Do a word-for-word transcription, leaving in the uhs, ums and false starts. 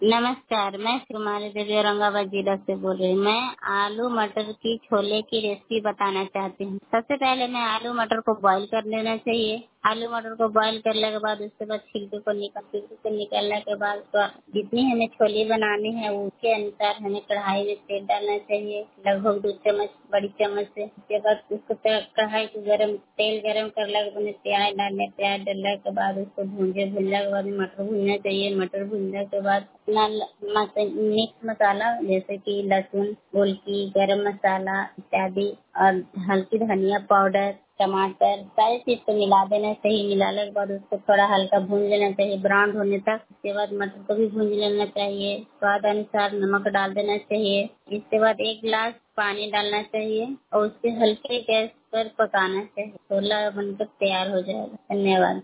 नमस्कार, मैं कुमारी देवी औरंगाबाद जिला से बोल रही हूँ। मैं आलू मटर की छोले की रेसिपी बताना चाहती हूँ। सबसे पहले मैं आलू मटर को बॉईल कर लेना चाहिए। आलू मटर को बॉईल करने के बाद उसके बाद छिलके को निकाल छिलके को निकालने के बाद उसको जितनी हमें छोले बनानी है उसके अनुसार हमें कढ़ाई में तेल डालना चाहिए, लगभग दो चम्मच बड़ी चम्मच से। उसके बाद उसको कढ़ाई को गरम तेल गरम करने के बाद प्याज डालने प्याज डालने के बाद उसको भूंजे भूनने के बाद मटर भूनना चाहिए। मटर भूनने के बाद अपना मिक्स मसाला जैसे कि लहसुन, गोलकी, गरम मसाला इत्यादि और हल्की धनिया पाउडर, टमाटर सारी चीज को मिला देना चाहिए। मिलाने के बाद उसको थोड़ा हल्का भून लेना चाहिए ब्राउन होने तक। उसके बाद मटर को भी भून लेना चाहिए। स्वाद अनुसार नमक डाल देना चाहिए। इसके बाद एक गिलास पानी डालना चाहिए और उसके हल्के गैस पर पकाना चाहिए। छोला बनकर तैयार हो जाएगा। धन्यवाद।